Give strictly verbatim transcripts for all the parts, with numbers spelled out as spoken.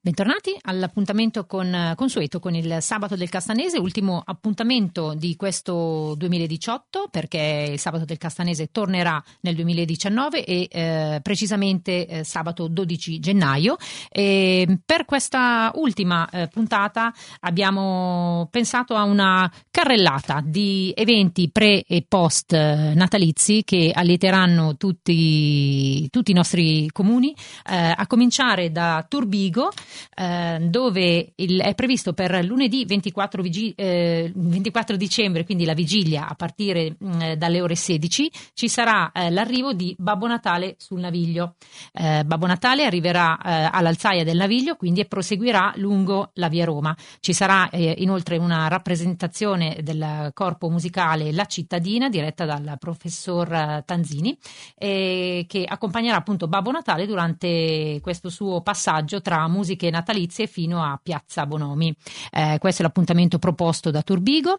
Bentornati all'appuntamento con, consueto con il Sabato del Castanese, ultimo appuntamento di questo duemiladiciotto, perché il Sabato del Castanese tornerà nel duemiladiciannove e eh, precisamente eh, sabato dodici gennaio. E per questa ultima eh, puntata abbiamo pensato a una carrellata di eventi pre e post natalizi che allieteranno tutti, tutti i nostri comuni, eh, a cominciare da Turbigo, Eh, dove il, è previsto per lunedì ventiquattro, vigi, eh, ventiquattro dicembre, quindi la vigilia a partire mh, dalle ore sedici, ci sarà eh, l'arrivo di Babbo Natale sul Naviglio. Eh, Babbo Natale arriverà eh, all'Alzaia del Naviglio, quindi e proseguirà lungo la via Roma. Ci sarà eh, inoltre una rappresentazione del corpo musicale La Cittadina diretta dal professor Tanzini, eh, che accompagnerà appunto Babbo Natale durante questo suo passaggio tra musiche natalizie fino a Piazza Bonomi. Eh, questo è l'appuntamento proposto da Turbigo.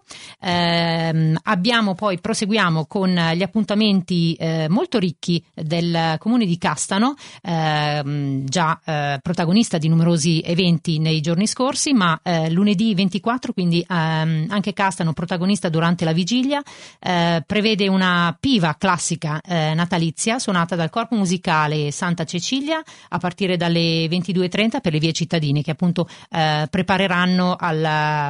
Eh, abbiamo poi proseguiamo con gli appuntamenti eh, molto ricchi del comune di Castano, eh, già eh, protagonista di numerosi eventi nei giorni scorsi, ma eh, lunedì ventiquattro, quindi ehm, anche Castano protagonista durante la vigilia, eh, prevede una piva classica eh, natalizia suonata dal corpo musicale Santa Cecilia a partire dalle ventidue e trenta per le vie cittadine, che appunto eh, prepareranno alla,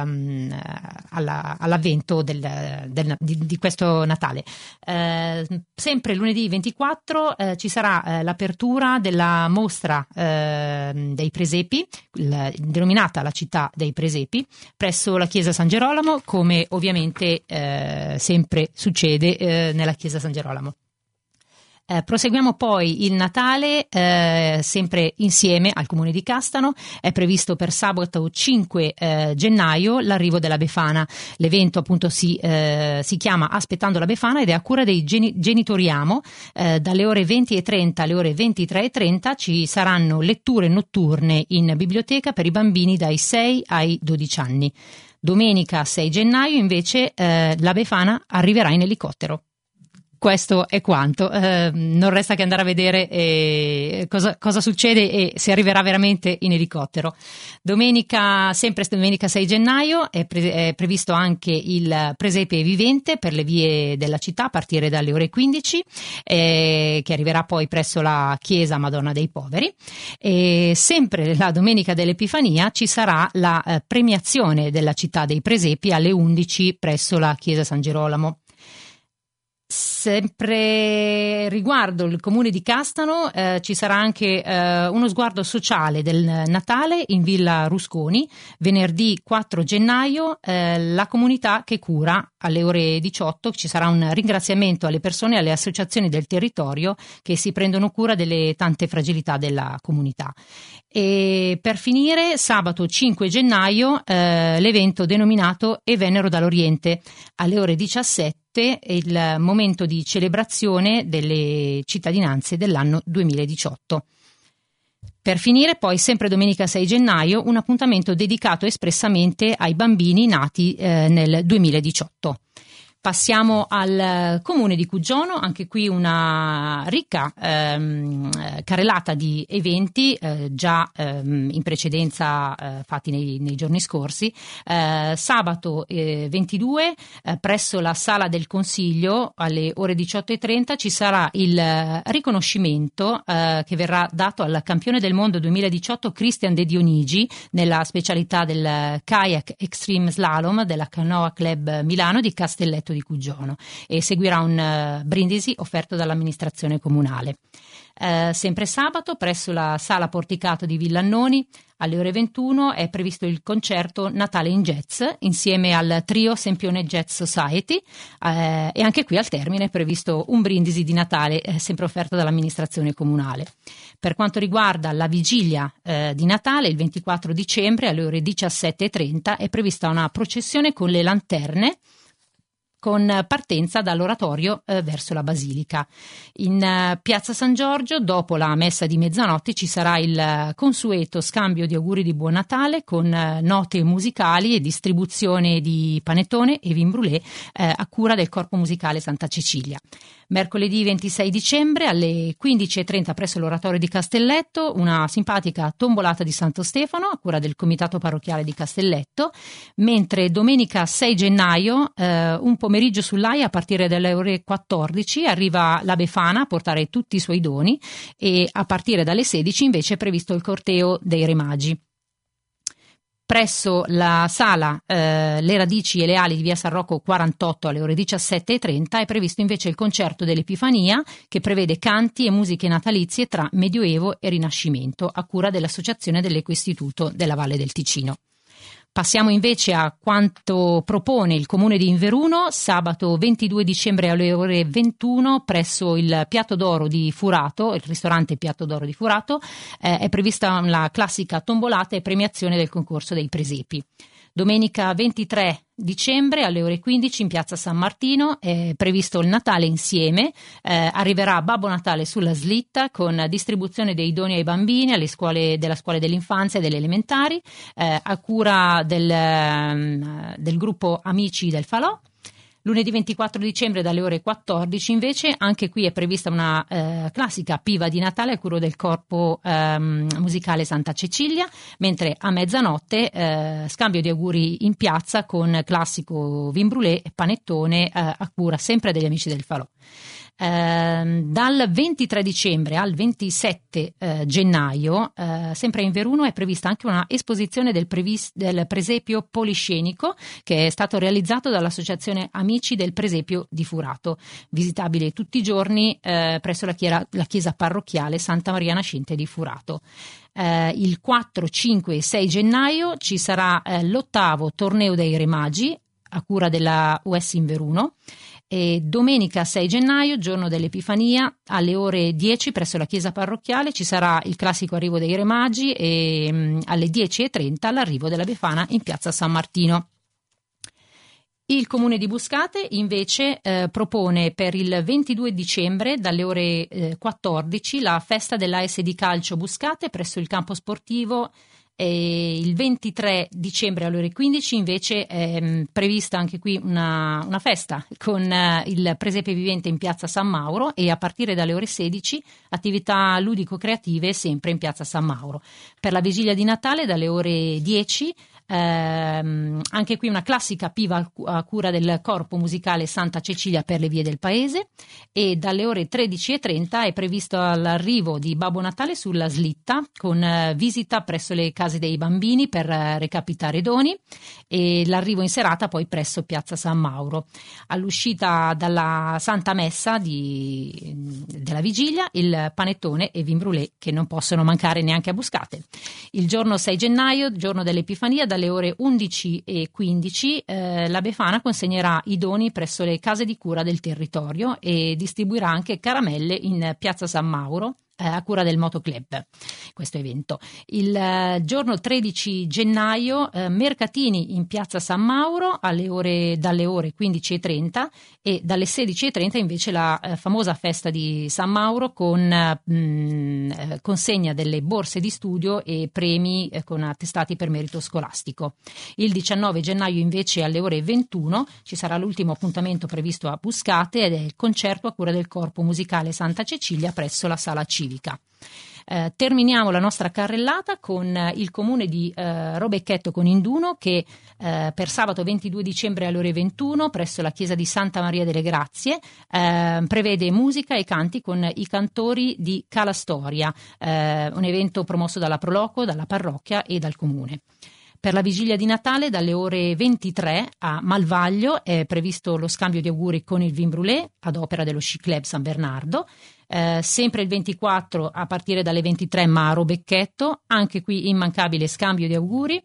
alla, all'avvento del, del, di, di questo Natale. Eh, sempre lunedì ventiquattro eh, ci sarà eh, l'apertura della mostra eh, dei presepi, il, denominata La Città dei Presepi, presso la chiesa San Gerolamo, come ovviamente eh, sempre succede eh, nella chiesa San Gerolamo. Eh, proseguiamo poi il Natale, eh, sempre insieme al comune di Castano. È previsto per sabato cinque eh, gennaio l'arrivo della Befana. L'evento appunto si, eh, si chiama Aspettando la Befana ed è a cura dei geni- Genitoriamo. Eh, dalle ore venti e trenta alle ore ventitré e trenta ci saranno letture notturne in biblioteca per i bambini dai sei ai dodici anni. Domenica sei gennaio invece eh, la Befana arriverà in elicottero. Questo è quanto, eh, non resta che andare a vedere eh, cosa, cosa succede e se arriverà veramente in elicottero. Domenica, sempre domenica sei gennaio, è, pre- è previsto anche il presepe vivente per le vie della città a partire dalle ore quindici, eh, che arriverà poi presso la chiesa Madonna dei Poveri. E sempre la domenica dell'Epifania ci sarà la eh, premiazione della città dei presepi alle undici presso la chiesa San Gerolamo. Sempre riguardo il comune di Castano eh, ci sarà anche eh, uno sguardo sociale del Natale in Villa Rusconi, venerdì quattro gennaio, eh, la comunità che cura alle ore diciotto. Ci sarà un ringraziamento alle persone e alle associazioni del territorio che si prendono cura delle tante fragilità della comunità. E per finire, sabato cinque gennaio, eh, l'evento denominato E Vennero dall'Oriente alle ore diciassette, il momento di celebrazione delle cittadinanze dell'anno duemiladiciotto. Per finire poi, sempre domenica sei gennaio, un appuntamento dedicato espressamente ai bambini nati eh, nel duemiladiciotto. Passiamo al comune di Cuggiono, anche qui una ricca ehm, carrellata di eventi eh, già ehm, in precedenza eh, fatti nei, nei giorni scorsi. Eh, sabato eh, ventidue eh, presso la Sala del Consiglio alle ore diciotto e trenta ci sarà il riconoscimento eh, che verrà dato al campione del mondo duemiladiciotto Christian De Dionigi nella specialità del kayak extreme slalom della Canoa Club Milano di Castelletto di Cuggiono, e seguirà un uh, brindisi offerto dall'amministrazione comunale. Uh, sempre sabato presso la Sala Porticato di Villannoni alle ore ventuno è previsto il concerto Natale in Jazz insieme al trio Sempione Jazz Society, uh, e anche qui al termine è previsto un brindisi di Natale eh, sempre offerto dall'amministrazione comunale. Per quanto riguarda la vigilia eh, di Natale, il ventiquattro dicembre alle ore diciassette e trenta è prevista una processione con le lanterne con partenza dall'oratorio eh, verso la Basilica. In uh, Piazza San Giorgio, dopo la messa di mezzanotte, ci sarà il uh, consueto scambio di auguri di Buon Natale con uh, note musicali e distribuzione di panettone e vin brûlé eh, a cura del corpo musicale Santa Cecilia. Mercoledì ventisei dicembre alle quindici e trenta presso l'oratorio di Castelletto una simpatica tombolata di Santo Stefano a cura del comitato parrocchiale di Castelletto, mentre domenica sei gennaio eh, un pomeriggio sull'Aia a partire dalle ore quattordici arriva la Befana a portare tutti i suoi doni e a partire dalle sedici invece è previsto il corteo dei Re Magi. Presso la sala eh, Le Radici e le Ali di via San Rocco quarantotto alle ore diciassette e trenta è previsto invece il concerto dell'Epifania che prevede canti e musiche natalizie tra Medioevo e Rinascimento a cura dell'Associazione dell'Equo Istituto della Valle del Ticino. Passiamo invece a quanto propone il Comune di Inveruno. Sabato ventidue dicembre alle ore ventuno presso il Piatto d'Oro di Furato, il ristorante Piatto d'Oro di Furato, eh, è prevista la classica tombolata e premiazione del concorso dei presepi. Domenica ventitré dicembre alle ore quindici in piazza San Martino è previsto il Natale insieme, eh, arriverà Babbo Natale sulla slitta con distribuzione dei doni ai bambini alle scuole della scuola dell'infanzia e delle elementari eh, a cura del, um, del gruppo Amici del Falò. Lunedì ventiquattro dicembre dalle ore quattordici invece anche qui è prevista una eh, classica piva di Natale a cura del corpo ehm, musicale Santa Cecilia, mentre a mezzanotte eh, scambio di auguri in piazza con classico vin brûlé e panettone eh, a cura sempre degli Amici del Falò. Eh, dal ventitré dicembre al ventisette eh, gennaio eh, sempre in Veruno è prevista anche una esposizione del, previs- del presepio poliscenico che è stato realizzato dall'associazione Amici del Presepio di Furato, visitabile tutti i giorni eh, presso la, chiera- la chiesa parrocchiale Santa Maria Nascente di Furato. Eh, il quattro, cinque e sei gennaio ci sarà eh, l'ottavo torneo dei Re Magi a cura della U S Inveruno. E domenica sei gennaio, giorno dell'Epifania, alle ore dieci presso la chiesa parrocchiale ci sarà il classico arrivo dei Re Magi e mh, alle dieci e trenta l'arrivo della Befana in piazza San Martino. Il Comune di Buscate invece eh, propone per il ventidue dicembre dalle ore eh, quattordici la festa dell'A S D Calcio Buscate presso il campo sportivo. E il ventitré dicembre alle ore quindici invece è mh, prevista anche qui una, una festa con uh, il presepe vivente in piazza San Mauro e a partire dalle ore sedici attività ludico-creative sempre in piazza San Mauro. Per la vigilia di Natale dalle ore dieci ehm, anche qui una classica piva a cura del corpo musicale Santa Cecilia per le vie del paese e dalle ore tredici e trenta è previsto l'arrivo di Babbo Natale sulla slitta con uh, visita presso le case dei bambini per uh, recapitare doni e l'arrivo in serata poi presso piazza San Mauro. All'uscita dalla Santa Messa di, della vigilia il panettone e vin brûlé che non possono mancare neanche a Buscate. Il giorno sei gennaio, giorno dell'Epifania, dalle ore undici e quindici eh, la Befana consegnerà i doni presso le case di cura del territorio e distribuirà anche caramelle in piazza San Mauro eh, a cura del Moto Club, questo evento. Il eh, giorno tredici gennaio eh, mercatini in piazza San Mauro alle ore, dalle ore quindici e trenta e dalle sedici e trenta invece la eh, famosa festa di San Mauro con eh, mh, consegna delle borse di studio e premi eh, con attestati per merito scolastico. Il diciannove gennaio invece alle ore ventuno ci sarà l'ultimo appuntamento previsto a Buscate ed è il concerto a cura del corpo musicale Santa Cecilia presso la sala civica. Eh, terminiamo la nostra carrellata con eh, il comune di eh, Robecchetto con Induno che eh, per sabato ventidue dicembre alle ore ventuno presso la chiesa di Santa Maria delle Grazie eh, prevede musica e canti con i cantori di Cala Storia, eh, un evento promosso dalla Proloco, dalla parrocchia e dal comune. Per la vigilia di Natale dalle ore ventitré a Malvaglio è previsto lo scambio di auguri con il vin brûlé ad opera dello Sci Club San Bernardo. Eh, sempre il ventiquattro a partire dalle ventitré ma a Robecchetto, anche qui immancabile scambio di auguri.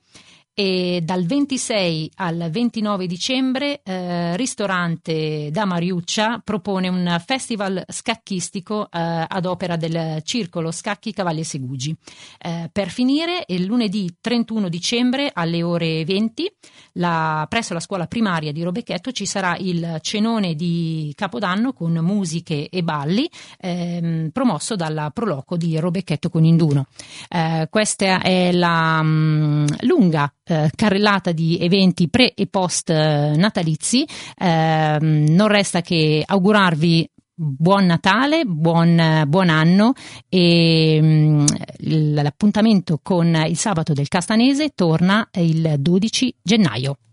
E dal ventisei al ventinove dicembre eh, ristorante da Mariuccia propone un festival scacchistico eh, ad opera del Circolo Scacchi Cavalli e Segugi. Eh, per finire il lunedì trentuno dicembre alle ore venti la, presso la scuola primaria di Robecchetto ci sarà il cenone di Capodanno con musiche e balli ehm, promosso dalla Proloco di Robecchetto con Induno. Eh, questa è la mh, lunga Eh, carrellata di eventi pre e post eh, natalizi. Eh, non resta che augurarvi buon Natale, buon, buon anno e mh, l'appuntamento con il Sabato del Castanese torna il dodici gennaio.